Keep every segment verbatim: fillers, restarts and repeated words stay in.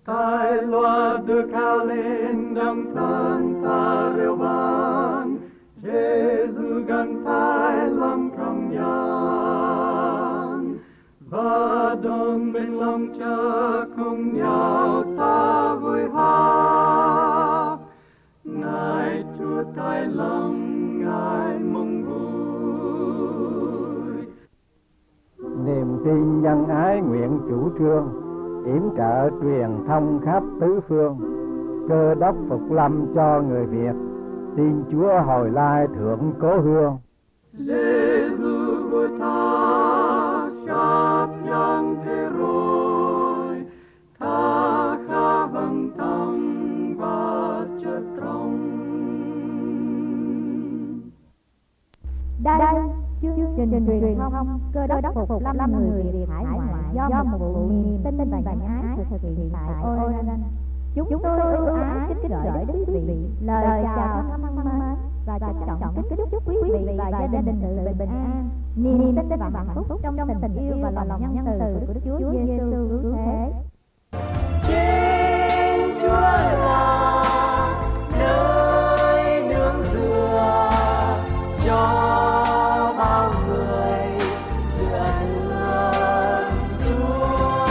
Tai loa được cao lên đâm than ta reo vang, Giêsu gần tai lòng trong gian, và đồng bên lòng cha cùng nhau ta vui hát. Ngài Chúa tai lòng, Ngài mong vui. Niềm tin nhân ái nguyện chủ trương, yểm trợ truyền thông khắp tứ phương. Cơ đốc phục lâm cho người Việt, tin Chúa hồi lai thượng cố hương. Giêsu vua ta sắp giang thế rồi, ta khá vâng tâm và chất trong. Đây chương trình truyền thông Cơ đốc phục lâm người Việt hải ngoại do một vụ niềm tin và nhân ái thực hiện tại Oregon. Chúng tôi ưu ái kính gửi đến quý vị lời chào thân mến và trân trọng kính chúc quý vị và gia đình sự bình an, niềm tin và hạnh phúc trong tình yêu và lòng nhân từ của Đức Chúa Giêsu cứu thế. Trên Chúa là nơi nương dựa cho bao người dựa nương Chúa.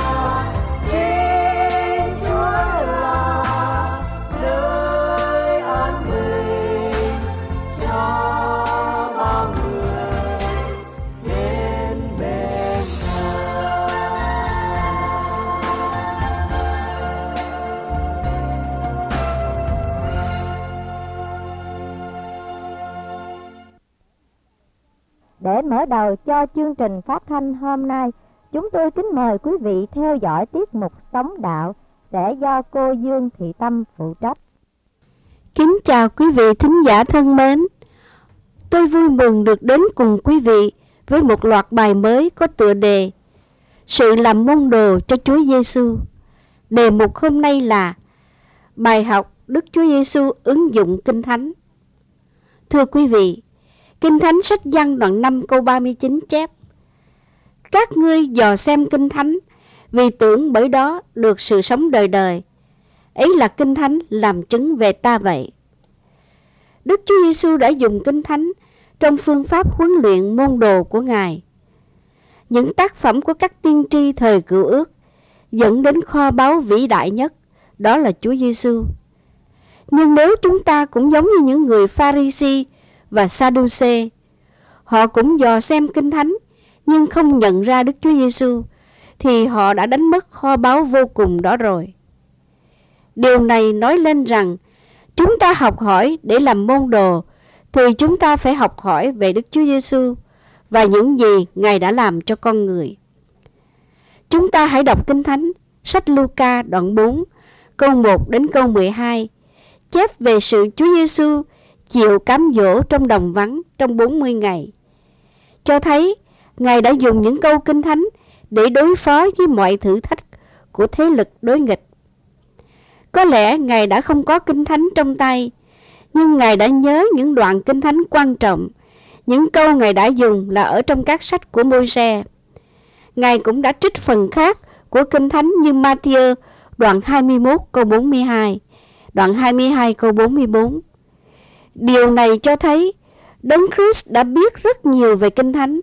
Trên Chúa là nơi an bình cho bao người đến bên nhau. Để mở đầu cho chương trình phát thanh hôm nay, chúng tôi kính mời quý vị theo dõi tiết mục Sống Đạo sẽ do cô Dương Thị Tâm phụ trách. Kính chào quý vị thính giả thân mến. Tôi vui mừng được đến cùng quý vị với một loạt bài mới có tựa đề Sự làm môn đồ cho Chúa Giêsu. Đề mục hôm nay là bài học Đức Chúa Giêsu ứng dụng Kinh Thánh. Thưa quý vị, Kinh Thánh sách Giăng đoạn năm câu ba mươi chín chép: Các ngươi dò xem Kinh Thánh, vì tưởng bởi đó được sự sống đời đời. Ấy là Kinh Thánh làm chứng về ta vậy. Đức Chúa Giêsu đã dùng Kinh Thánh trong phương pháp huấn luyện môn đồ của Ngài. Những tác phẩm của các tiên tri thời Cựu Ước dẫn đến kho báu vĩ đại nhất, đó là Chúa Giêsu. Nhưng nếu chúng ta cũng giống như những người Pha-ri-si và Sa-đu-xê, họ cũng dò xem Kinh Thánh nhưng không nhận ra Đức Chúa Giêsu, thì họ đã đánh mất kho báu vô cùng đó rồi. Điều này nói lên rằng chúng ta học hỏi để làm môn đồ thì chúng ta phải học hỏi về Đức Chúa Giêsu và những gì Ngài đã làm cho con người. Chúng ta hãy đọc Kinh Thánh, sách Luca đoạn bốn, câu một đến câu mười hai, chép về sự Chúa Giêsu chịu cám dỗ trong đồng vắng trong bốn mươi ngày. Cho thấy Ngài đã dùng những câu Kinh Thánh để đối phó với mọi thử thách của thế lực đối nghịch. Có lẽ Ngài đã không có Kinh Thánh trong tay, nhưng Ngài đã nhớ những đoạn Kinh Thánh quan trọng. Những câu Ngài đã dùng là ở trong các sách của Môi-se. Ngài cũng đã trích phần khác của Kinh Thánh như Ma-thi-ơ đoạn hai mươi mốt câu bốn mươi hai, đoạn hai mươi hai câu bốn mươi bốn. Điều này cho thấy Đấng Christ đã biết rất nhiều về Kinh Thánh.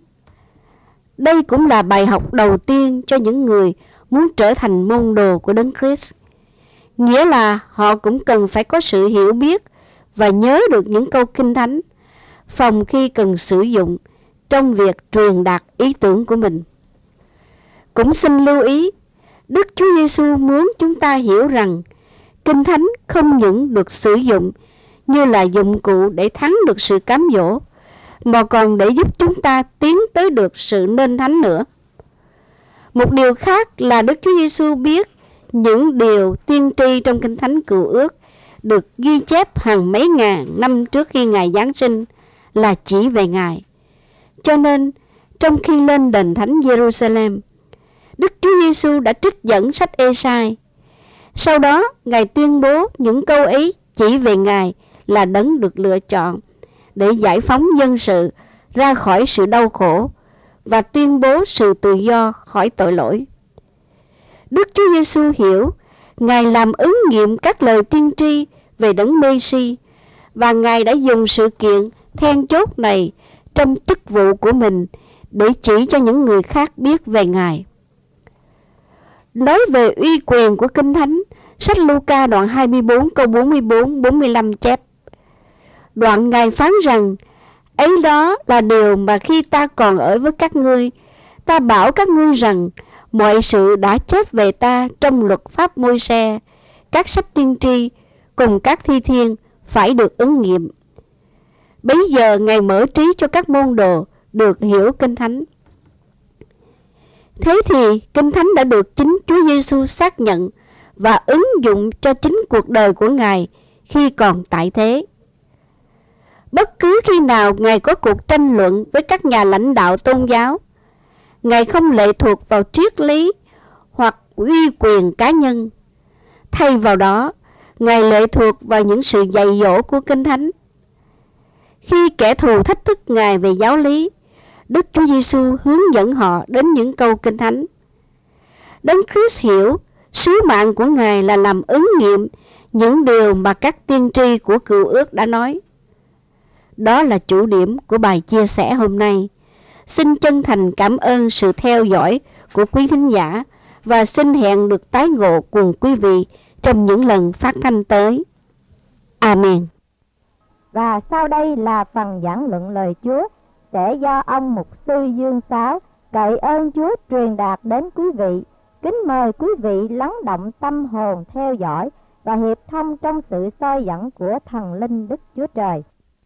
Đây cũng là bài học đầu tiên cho những người muốn trở thành môn đồ của Đấng Christ. Nghĩa là họ cũng cần phải có sự hiểu biết và nhớ được những câu Kinh Thánh, phòng khi cần sử dụng trong việc truyền đạt ý tưởng của mình. Cũng xin lưu ý, Đức Chúa Giêsu muốn chúng ta hiểu rằng Kinh Thánh không những được sử dụng như là dụng cụ để thắng được sự cám dỗ, mà còn để giúp chúng ta tiến tới được sự nên thánh nữa. Một điều khác là Đức Chúa Giêsu biết những điều tiên tri trong Kinh Thánh Cựu Ước được ghi chép hàng mấy ngàn năm trước khi Ngài Giáng sinh là chỉ về Ngài. Cho nên, trong khi lên đền thánh Jerusalem, Đức Chúa Giêsu đã trích dẫn sách Ê-sai. Sau đó, Ngài tuyên bố những câu ấy chỉ về Ngài là Đấng được lựa chọn để giải phóng dân sự ra khỏi sự đau khổ và tuyên bố sự tự do khỏi tội lỗi. Đức Chúa Giêsu hiểu Ngài làm ứng nghiệm các lời tiên tri về đấng Mê-si, và Ngài đã dùng sự kiện then chốt này trong chức vụ của mình để chỉ cho những người khác biết về Ngài. Nói về uy quyền của Kinh Thánh, sách Luca đoạn hai mươi bốn câu bốn mươi bốn bốn mươi lăm chép: Đoạn Ngài phán rằng, ấy đó là điều mà khi ta còn ở với các ngươi, ta bảo các ngươi rằng mọi sự đã chép về ta trong luật pháp Môi-se, các sách tiên tri cùng các thi thiên phải được ứng nghiệm. Bấy giờ Ngài mở trí cho các môn đồ được hiểu Kinh Thánh. Thế thì Kinh Thánh đã được chính Chúa Giêsu xác nhận và ứng dụng cho chính cuộc đời của Ngài khi còn tại thế. Bất cứ khi nào Ngài có cuộc tranh luận với các nhà lãnh đạo tôn giáo, Ngài không lệ thuộc vào triết lý hoặc uy quyền cá nhân. Thay vào đó, Ngài lệ thuộc vào những sự dạy dỗ của Kinh Thánh. Khi kẻ thù thách thức Ngài về giáo lý, Đức Chúa Giêsu hướng dẫn họ đến những câu Kinh Thánh. Đấng Christ hiểu sứ mạng của Ngài là làm ứng nghiệm những điều mà các tiên tri của Cựu Ước đã nói. Đó là chủ điểm của bài chia sẻ hôm nay. Xin chân thành cảm ơn sự theo dõi của quý thính giả và xin hẹn được tái ngộ cùng quý vị trong những lần phát thanh tới. Amen. Và sau đây là phần giảng luận lời Chúa sẽ do ông mục sư Dương Sáo cậy ơn Chúa truyền đạt đến quý vị. Kính mời quý vị lắng động tâm hồn theo dõi và hiệp thông trong sự soi dẫn của thần linh Đức Chúa Trời.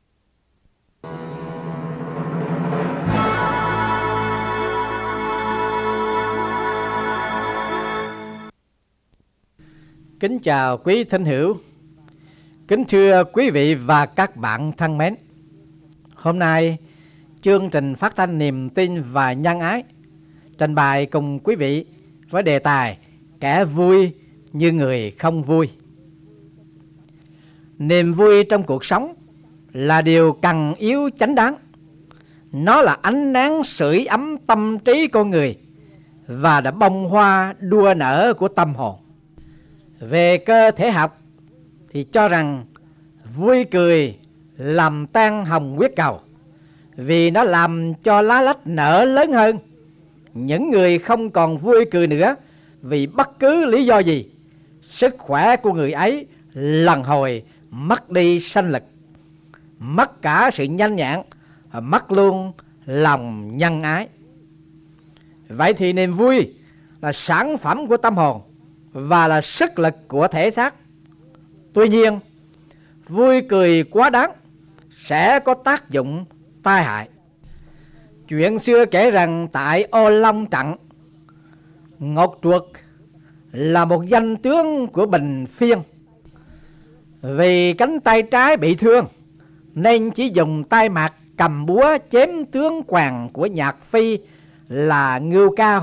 Kính chào quý thính hữu, kính thưa quý vị và các bạn thân mến. Hôm nay, chương trình phát thanh niềm tin và nhân ái trình bày cùng quý vị với đề tài kẻ vui như người không vui. Niềm vui trong cuộc sống là điều cần yếu chánh đáng. Nó là ánh nắng sưởi ấm tâm trí con người và đã bông hoa đua nở của tâm hồn. Về cơ thể học thì cho rằng vui cười làm tan hồng huyết cầu, vì nó làm cho lá lách nở lớn hơn. Những người không còn vui cười nữa vì bất cứ lý do gì, sức khỏe của người ấy lần hồi mất đi sanh lực, mất cả sự nhanh nhẹn, mất luôn lòng nhân ái. Vậy thì niềm vui là sản phẩm của tâm hồn và là sức lực của thể xác. Tuy nhiên, vui cười quá đáng sẽ có tác dụng tai hại. Chuyện xưa kể rằng tại Ô Long Trận, Ngọc Truộc là một danh tướng của Bình Phiên. Vì cánh tay trái bị thương nên chỉ dùng tay mặt cầm búa chém tướng quàng của Nhạc Phi là Ngưu Cao.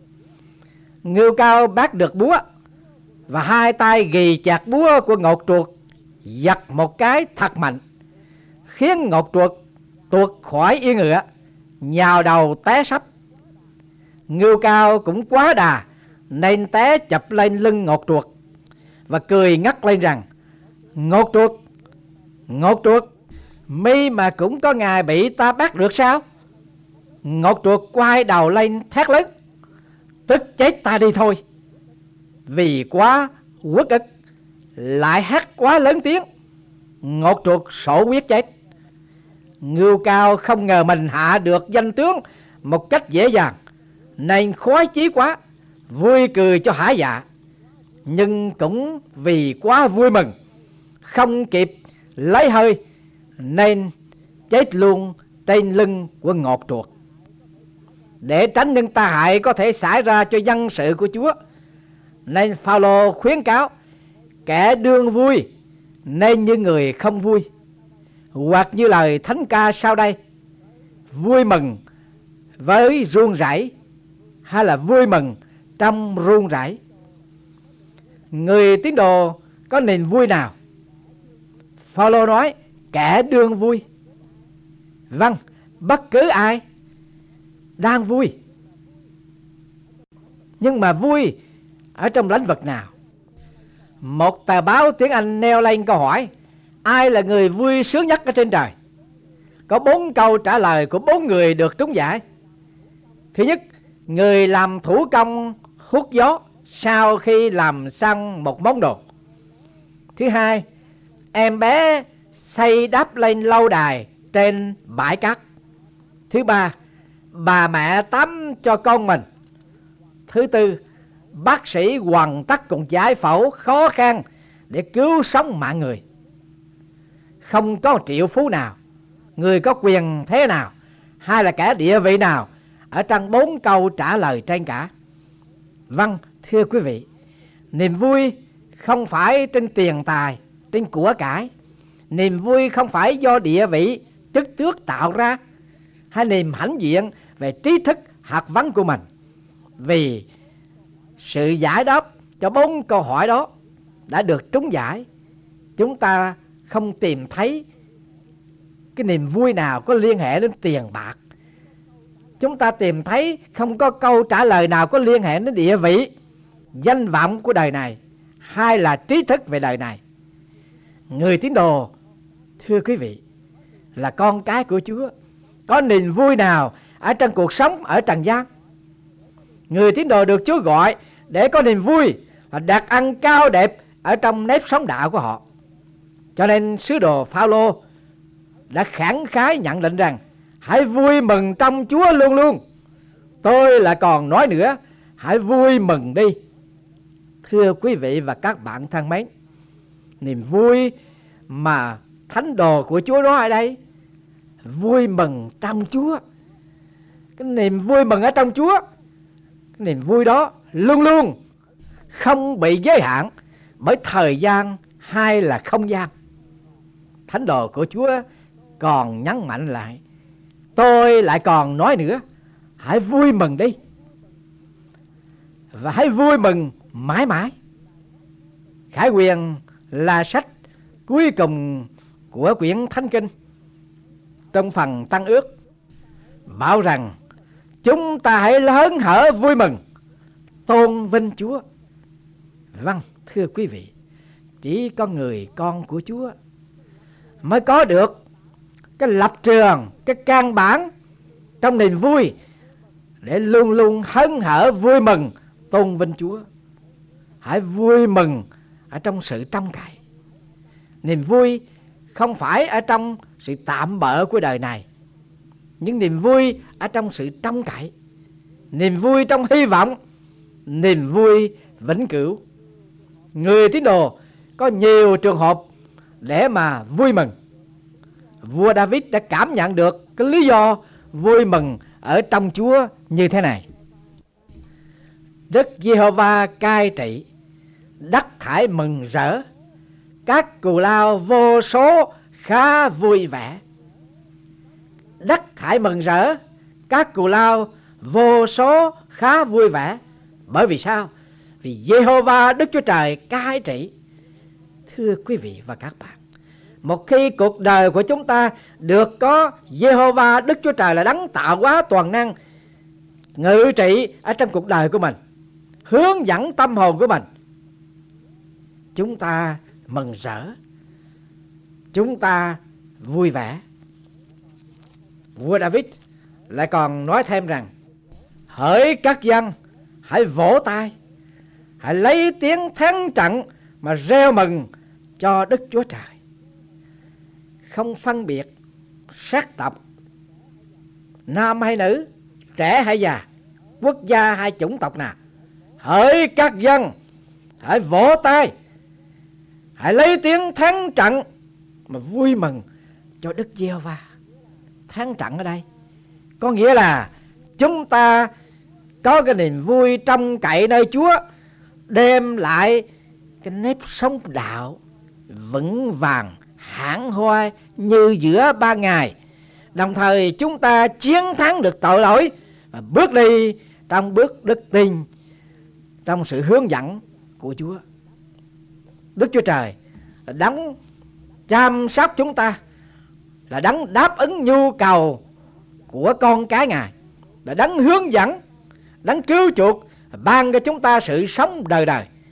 Ngưu Cao bắt được búa và hai tay ghì chặt búa của Ngọc Truộc, giật một cái thật mạnh, khiến Ngọc Truộc tuột khỏi yên ngựa, nhào đầu té sấp. Ngưu Cao cũng quá đà nên té chập lên lưng Ngọc Truộc và cười ngất lên rằng: Ngọc Truộc, Ngọc Truộc, mi mà cũng có ngày bị ta bắt được sao? Ngọc Truộc quay đầu lên thét lớn: Tức chết ta đi thôi. Vì quá uất ức lại hét quá lớn tiếng, Ngọc Truộc sổ quyết chết. Ngưu Cao không ngờ mình hạ được danh tướng một cách dễ dàng nên khoái chí quá, vui cười cho hả dạ. Nhưng cũng vì quá vui mừng, không kịp lấy hơi nên chết luôn trên lưng của Ngọc Truộc. Để tránh những tai hại có thể xảy ra cho dân sự của Chúa, nên Phao-lô khuyến cáo kẻ đương vui nên như người không vui, hoặc như lời thánh ca sau đây: vui mừng với run rẩy, hay là vui mừng trong run rẩy. Người tín đồ có niềm vui nào? Phao-lô nói kẻ đương vui. Vâng, bất cứ ai đang vui. Nhưng mà vui ở trong lĩnh vực nào? một tờ báo tiếng Anh nêu lên câu hỏi: ai là người vui sướng nhất ở trên trời? Có bốn câu trả lời của bốn người được trúng giải. Thứ nhất, người làm thủ công hút gió sau khi làm xong một món đồ. Thứ hai, em bé xây đắp lên lâu đài trên bãi cát. Thứ ba, bà mẹ tắm cho con mình. Thứ tư, bác sĩ hoàn tất cuộc giải phẫu khó khăn để cứu sống mạng người. Không có triệu phú nào, người có quyền thế nào, hay là kẻ địa vị nào ở trong bốn câu trả lời trên cả. Vâng, thưa quý vị, niềm vui không phải trên tiền tài, trên của cải. Niềm vui không phải do địa vị, chức tước tạo ra, hay niềm hãnh diện về trí thức, học vấn của mình. Vì sự giải đáp cho bốn câu hỏi đó đã được trúng giải, chúng ta không tìm thấy cái niềm vui nào có liên hệ đến tiền bạc. Chúng ta tìm thấy không có câu trả lời nào có liên hệ đến địa vị, danh vọng của đời này, hay là trí thức về đời này. Người tín đồ, thưa quý vị, là con cái của Chúa, có niềm vui nào ở trong cuộc sống ở trần gian? Người tín đồ được Chúa gọi để có niềm vui và đặt ăn cao đẹp ở trong nếp sống đạo của họ. Cho nên sứ đồ Phao-lô đã khẳng khái nhận định rằng: hãy vui mừng trong Chúa luôn luôn. Tôi lại còn nói nữa, hãy vui mừng đi. Thưa quý vị và các bạn thân mến, niềm vui mà thánh đồ của Chúa nói ở đây, vui mừng trong Chúa. Cái niềm vui mừng ở trong Chúa, cái niềm vui đó luôn luôn không bị giới hạn bởi thời gian hay là không gian. Thánh đồ của Chúa còn nhấn mạnh lại: tôi lại còn nói nữa, hãy vui mừng đi. Và hãy vui mừng mãi mãi. Khải Huyền là sách cuối cùng của quyển Thánh Kinh, trong phần Tân Ước, bảo rằng chúng ta hãy hớn hở vui mừng, tôn vinh Chúa. Vâng, thưa quý vị, chỉ có người con của Chúa mới có được cái lập trường, cái căn bản trong niềm vui để luôn luôn hớn hở vui mừng tôn vinh Chúa. Hãy vui mừng ở trong sự trông cậy. Niềm vui không phải ở trong sự tạm bợ của đời này, nhưng niềm vui ở trong sự trông cậy, niềm vui trong hy vọng, niềm vui vĩnh cửu. Người tín đồ có nhiều trường hợp để mà vui mừng. Vua David đã cảm nhận được cái lý do vui mừng ở trong Chúa như thế này: Đức Giê-hô-va cai trị, đất hãy mừng rỡ, các cù lao vô số khá vui vẻ. Đất hãy mừng rỡ, các cù lao vô số khá vui vẻ. Bởi vì sao? Vì Giê-hô-va Đức Chúa Trời cai trị. Thưa quý vị và các bạn, một khi cuộc đời của chúng ta được có Giê-hô-va Đức Chúa Trời là đấng tạo hóa toàn năng ngự trị ở trong cuộc đời của mình, hướng dẫn tâm hồn của mình, chúng ta mừng rỡ, chúng ta vui vẻ. Vua David lại còn nói thêm rằng: hỡi các dân, hãy vỗ tay, hãy lấy tiếng thắng trận mà reo mừng cho Đức Chúa Trời. Không phân biệt sắc tộc, nam hay nữ, trẻ hay già, quốc gia hay chủng tộc nào. Hỡi các dân, hãy vỗ tay, hãy lấy tiếng thắng trận mà vui mừng cho Đức Giê-hô-va. Thắng trận ở đây có nghĩa là chúng ta có cái niềm vui trông cậy nơi Chúa, đem lại cái nếp sống đạo vững vàng hãn hoai như giữa ban ngày. Đồng thời chúng ta chiến thắng được tội lỗi và bước đi trong bước đức tin, trong sự hướng dẫn của Chúa. Đức Chúa Trời là đấng chăm sóc chúng ta, là đấng đáp ứng nhu cầu của con cái Ngài, là đấng hướng dẫn, đấng cứu chuộc, ban cho chúng ta sự sống đời đời.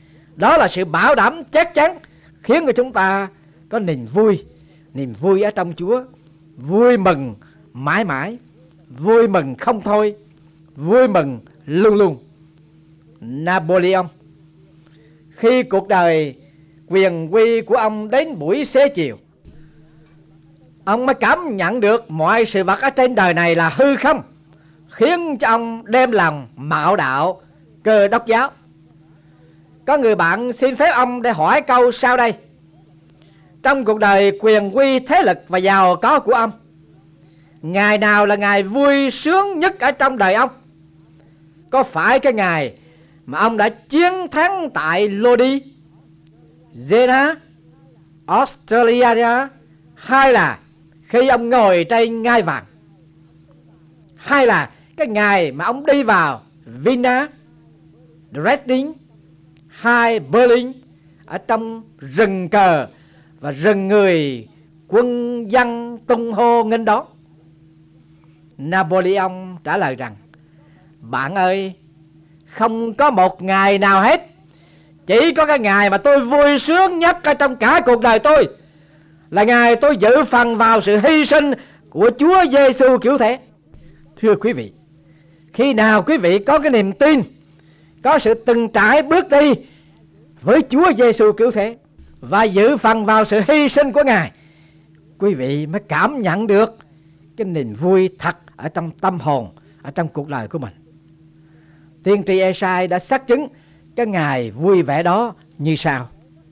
Đó là sự bảo đảm chắc chắn khiến cho chúng ta có niềm vui, niềm vui ở trong Chúa, vui mừng mãi mãi, vui mừng không thôi, vui mừng luôn luôn. Napoleon, khi cuộc đời quyền uy của ông đến buổi xế chiều, ông mới cảm nhận được mọi sự vật ở trên đời này là hư không, khiến cho ông đem lòng mạo đạo Cơ Đốc giáo. Có người bạn xin phép ông để hỏi câu sau đây: trong cuộc đời quyền uy, thế lực và giàu có của ông, ngày nào là ngày vui sướng nhất ở trong đời ông? Có phải cái ngày mà ông đã chiến thắng tại Lodi, Jena, Australia, hay là khi ông ngồi trên ngai vàng, hay là cái ngày mà ông đi vào Vienna, Dresden hay Berlin ở trong rừng cờ và rừng người quân dân tung hô nghênh đón? Napoleon trả lời rằng: bạn ơi, không có một ngày nào hết. Chỉ có cái ngày mà tôi vui sướng nhất ở trong cả cuộc đời tôi là ngày tôi dự phần vào sự hy sinh của Chúa Giêsu kiểu thế. Thưa quý vị, khi nào quý vị có cái niềm tin, có sự từng trải bước đi với Chúa Giêsu kiểu thế và dự phần vào sự hy sinh của Ngài, quý vị mới cảm nhận được cái niềm vui thật ở trong tâm hồn, ở trong cuộc đời của mình. Tiên tri Ê-sai đã xác chứng cái ngày vui vẻ đó như sau: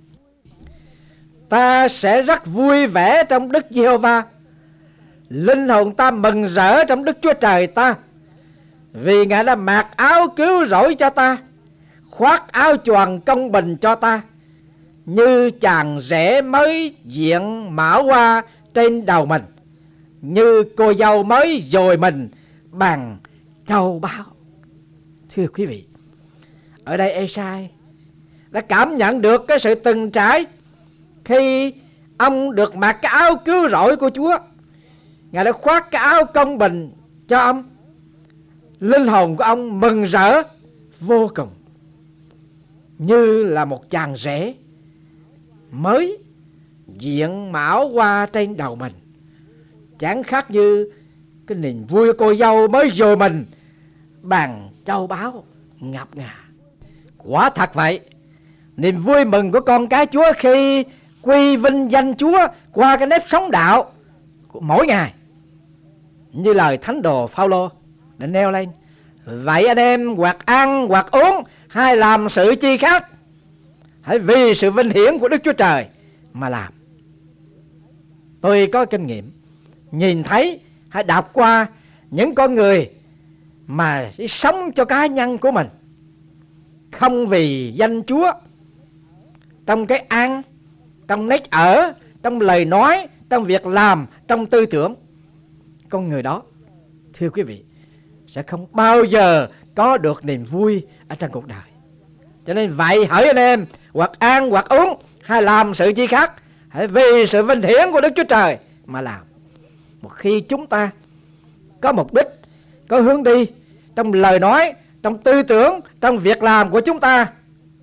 ta sẽ rất vui vẻ trong Đức Giê-hô-va, linh hồn ta mừng rỡ trong Đức Chúa Trời ta, vì Ngài đã mặc áo cứu rỗi cho ta, khoác áo choàng công bình cho ta, như chàng rể mới diện mão hoa trên đầu mình, như cô dâu mới dồi mình bằng châu báu. Thưa quý vị, ở đây Ê-sai đã cảm nhận được cái sự từng trải khi ông được mặc cái áo cứu rỗi của Chúa. Ngài đã khoác cái áo công bình cho ông. Linh hồn của ông mừng rỡ vô cùng, như là một chàng rể mới diện mão hoa trên đầu mình, chẳng khác như cái niềm vui cô dâu mới dồi mình bằng châu báu ngập ngà. Quả thật vậy, niềm vui mừng của con cái Chúa khi quy vinh danh Chúa qua cái nếp sống đạo của mỗi ngày, như lời thánh đồ Phao-lô đã nêu lên: vậy anh em hoặc ăn hoặc uống hay làm sự chi khác, hãy vì sự vinh hiển của Đức Chúa Trời mà làm. Tôi có kinh nghiệm nhìn thấy hay đọc qua những con người mà sống cho cá nhân của mình, không vì danh Chúa, trong cái ăn, trong nét ở, trong lời nói, trong việc làm, trong tư tưởng. Con người đó, thưa quý vị, sẽ không bao giờ có được niềm vui ở trong cuộc đời. Cho nên vậy, hỡi anh em, hoặc ăn hoặc uống hay làm sự chi khác, hãy vì sự vinh hiển của Đức Chúa Trời mà làm. Một khi chúng ta có mục đích, có hướng đi trong lời nói, trong tư tưởng, trong việc làm của chúng ta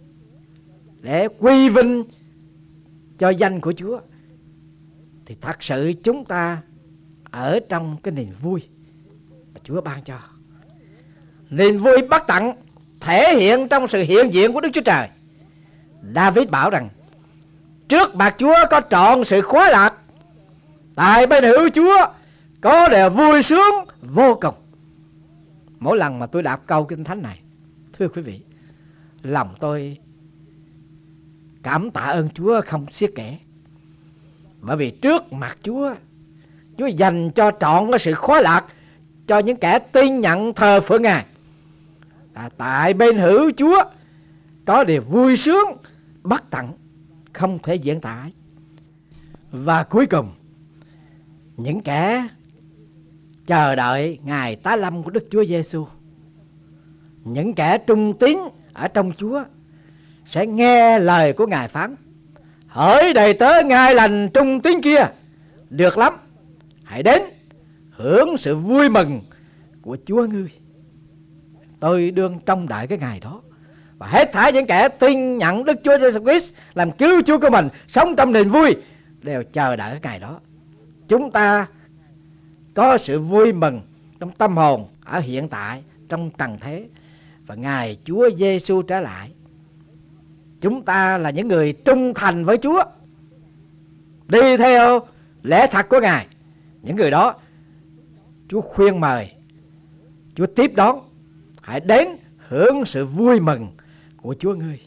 để quy vinh cho danh của Chúa, thì thật sự chúng ta ở trong cái niềm vui mà Chúa ban cho. Niềm vui bất tận thể hiện trong sự hiện diện của Đức Chúa Trời. David bảo rằng: trước mặt Chúa có trọn sự khoái lạc, tại bên hữu Chúa có điều vui sướng vô cùng. Mỗi lần mà tôi đọc câu kinh thánh này, thưa quý vị, lòng tôi cảm tạ ơn Chúa không xiết kể. Bởi vì trước mặt Chúa, Chúa dành cho trọn cái sự khoái lạc cho những kẻ tin nhận thờ phượng Ngài. À, tại bên hữu Chúa có điều vui sướng bất tận, không thể diễn tả. Và cuối cùng, những kẻ chờ đợi ngày tái lâm của Đức Chúa Giêsu, những kẻ trung tín ở trong Chúa sẽ nghe lời của Ngài phán: hỡi đầy tớ ngai lành trung tín kia, được lắm, hãy đến hưởng sự vui mừng của Chúa ngươi. Tôi đương trông đợi cái ngày đó Và hết thảy những kẻ tin nhận Đức Chúa Giêsu Christ làm cứu Chúa của mình, sống trong niềm vui, đều chờ đợi ngày đó. Chúng ta có sự vui mừng trong tâm hồn ở hiện tại, trong trần thế, và ngày Chúa Giêsu trở lại. Chúng ta là những người trung thành với Chúa, đi theo lẽ thật của Ngài. Những người đó Chúa khuyên mời, Chúa tiếp đón, hãy đến hưởng sự vui mừng của Chúa ngươi.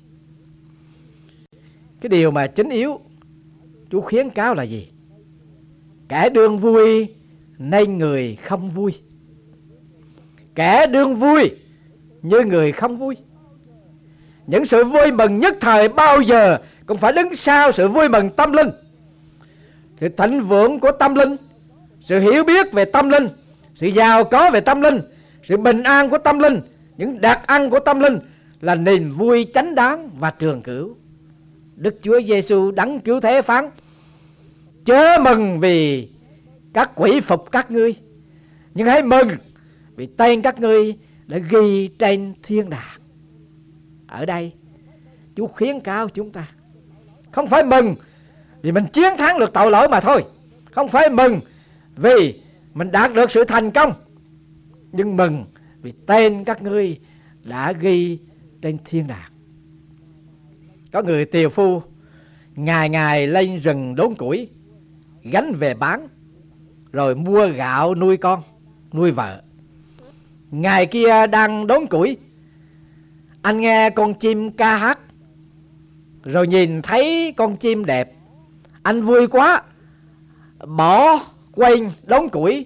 Cái điều mà chính yếu Chúa khuyến cáo là gì? Kẻ đương vui nên người không vui, kẻ đương vui như người không vui. Những sự vui mừng nhất thời bao giờ cũng phải đứng sau sự vui mừng tâm linh. Sự thịnh vượng của tâm linh, sự hiểu biết về tâm linh, sự giàu có về tâm linh, sự bình an của tâm linh, những đặc ăn của tâm linh là niềm vui chánh đáng và trường cửu. Đức Chúa Giêsu đấng cứu thế phán: chớ mừng vì các quỷ phục các ngươi, nhưng hãy mừng vì tên các ngươi đã ghi trên thiên đàng. Ở đây Chúa khuyến cáo chúng ta không phải mừng vì mình chiến thắng được tội lỗi mà thôi, không phải mừng vì mình đạt được sự thành công, nhưng mừng vì tên các ngươi đã ghi trên thiên đàng. Có người tiều phu ngày ngày lên rừng đốn củi, gánh về bán, rồi mua gạo nuôi con, nuôi vợ. Ngày kia đang đốn củi, anh nghe con chim ca hát, rồi nhìn thấy con chim đẹp, anh vui quá, bỏ quên đốn củi,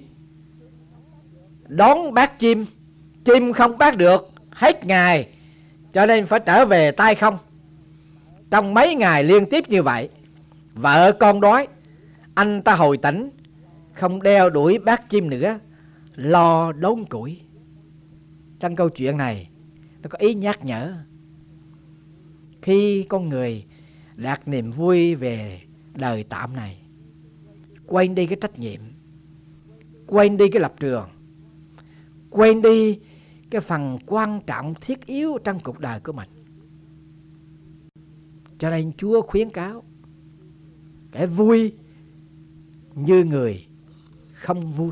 đón bát chim. Chim không bắt được hết ngày, cho nên phải trở về tay không. Trong mấy ngày liên tiếp như vậy, vợ con đói, anh ta hồi tỉnh, không đeo đuổi bát chim nữa, lo đốn củi. Trong câu chuyện này nó có ý nhắc nhở, khi con người đạt niềm vui về đời tạm này, quên đi cái trách nhiệm, quên đi cái lập trường, quên đi cái phần quan trọng thiết yếu trong cuộc đời của mình. Cho nên Chúa khuyến cáo kẻ vui như người không vui.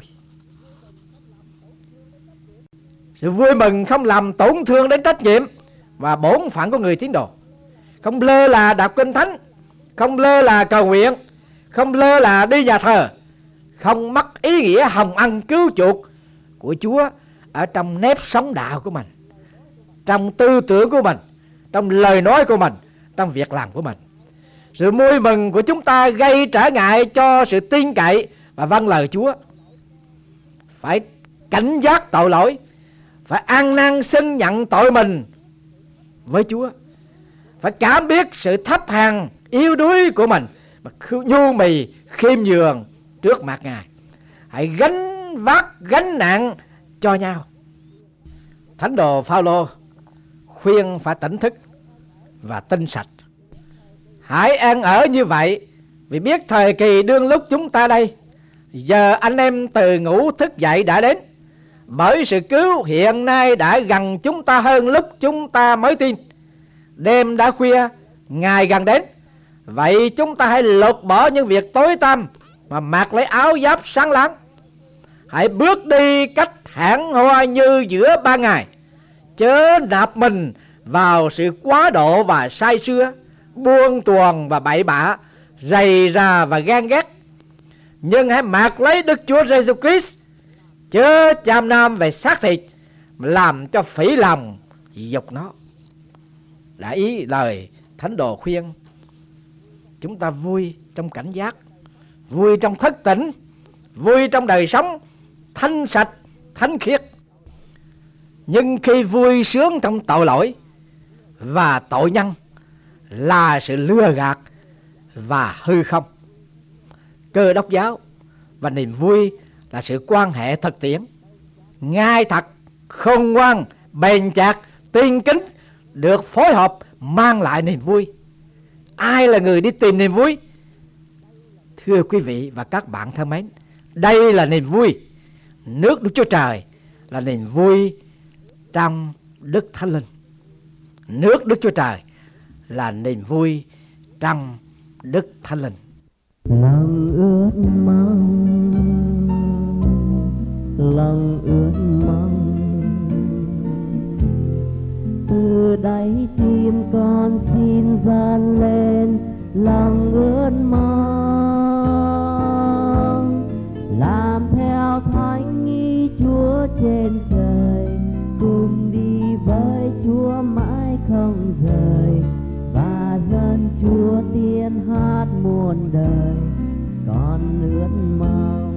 Sự vui mừng không làm tổn thương đến trách nhiệm và bổn phận của người tín đồ. Không lơ là đọc kinh thánh, không lơ là cầu nguyện, không lơ là đi nhà thờ, không mất ý nghĩa hồng ân cứu chuộc của Chúa ở trong nếp sống đạo của mình, trong tư tưởng của mình, trong lời nói của mình, trong việc làm của mình. Sự vui mừng của chúng ta gây trở ngại cho sự tin cậy và vâng lời Chúa. Phải cảnh giác tội lỗi, phải ăn năn xưng nhận tội mình với Chúa, phải cảm biết sự thấp hèn yếu đuối của mình mà nhu mì khiêm nhường trước mặt Ngài. Hãy gánh vác gánh nặng cho nhau. Thánh đồ Phao-lô khuyên phải tỉnh thức và tinh sạch. Hãy ăn ở như vậy, vì biết thời kỳ đương lúc chúng ta đây, giờ anh em từ ngủ thức dậy đã đến. Bởi sự cứu hiện nay đã gần chúng ta hơn lúc chúng ta mới tin. Đêm đã khuya, ngày gần đến. Vậy chúng ta hãy lột bỏ những việc tối tăm mà mặc lấy áo giáp sáng láng. Hãy bước đi cách hãn hoa như giữa ban ngày, chớ nạp mình vào sự quá độ và say sưa, buông tuồng và bậy bạ, rầy rà và ghen ghét. Nhưng hãy mặc lấy Đức Chúa Giêsu Christ, chớ cham nam về xác thịt mà làm cho phỉ lòng dục nó. Đã ý lời thánh đồ khuyên chúng ta vui trong cảnh giác, vui trong thức tỉnh, vui trong đời sống thanh sạch, thánh khiết. Nhưng khi vui sướng trong tội lỗi và tội nhân là sự lừa gạt và hư không. Cơ đốc giáo và niềm vui là sự quan hệ thực tiễn, ngay thật, khôn ngoan, bền chặt, tiên kính, được phối hợp mang lại niềm vui. Ai là người đi tìm niềm vui? Thưa quý vị và các bạn thân mến, đây là niềm vui. Nước Đức Chúa Trời là niềm vui trong Đức Thánh Linh. nước Đức Chúa Trời là niềm vui trong Đức Thánh Linh. Lòng ước mong, lòng ước mong, từ đáy tim con xin vang lên lòng ước mong, làm theo thánh ý Chúa trên trời, cùng đi với Chúa mãi không rời, và dân Chúa tiên hát muôn đời. Con ước mong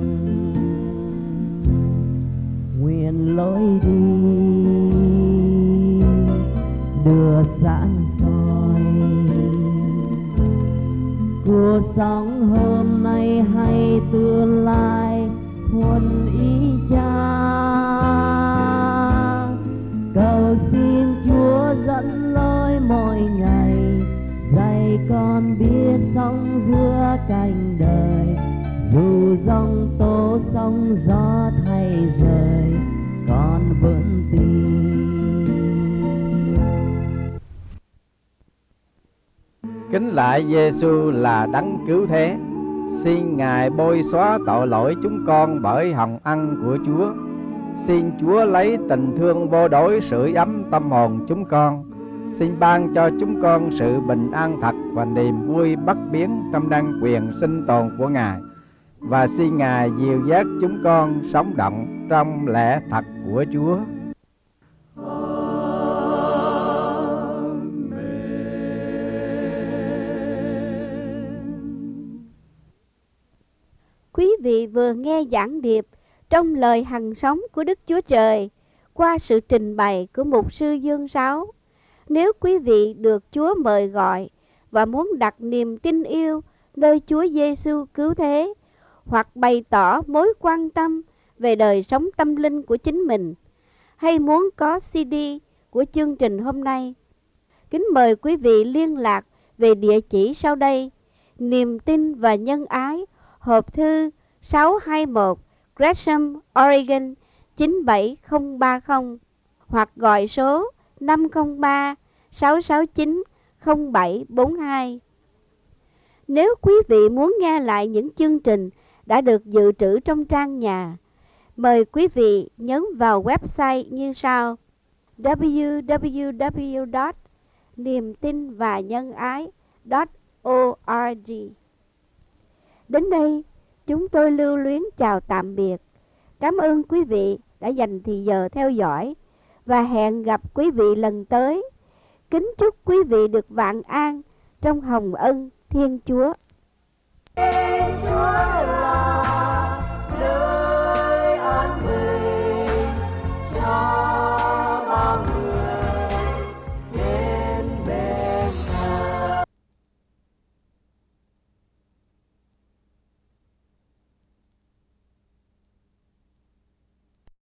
nguyện lối đi đưa sáng soi, cuộc sống hôm nay hay tương lai thuận ý Cha. Cầu xin Chúa dẫn lối mỗi ngày, dạy con biết sống giữa cảnh đời, dù giông tố sóng gió thay rời, con vẫn tin. Kính lạy Giêsu là đấng cứu thế, xin Ngài bôi xóa tội lỗi chúng con bởi hồng ân của Chúa. Xin Chúa lấy tình thương vô đối sưởi ấm tâm hồn chúng con. Xin ban cho chúng con sự bình an thật và niềm vui bất biến trong năng quyền sinh tồn của Ngài. Và xin Ngài dìu dắt chúng con sống động trong lẽ thật của Chúa. Quý vị vừa nghe giảng điệp trong lời hằng sống của Đức Chúa Trời qua sự trình bày của mục sư Dương Sáu. Nếu quý vị được Chúa mời gọi và muốn đặt niềm tin yêu nơi Chúa Giêsu cứu thế, hoặc bày tỏ mối quan tâm về đời sống tâm linh của chính mình, hay muốn có xê đê của chương trình hôm nay, kính mời quý vị liên lạc về địa chỉ sau đây: Niềm tin và nhân ái, hộp thư sáu hai mốt Gresham, Oregon chín bảy không ba không, hoặc gọi số năm không ba sáu sáu chín không bảy bốn hai. Nếu quý vị muốn nghe lại những chương trình đã được dự trữ trong trang nhà, mời quý vị nhấn vào website như sau: w w w chấm niềm tin và nhân ái chấm org. Đến đây, chúng tôi lưu luyến chào tạm biệt. Cảm ơn quý vị đã dành thời giờ theo dõi và hẹn gặp quý vị lần tới. Kính chúc quý vị được vạn an trong hồng ân Thiên Chúa. Chúa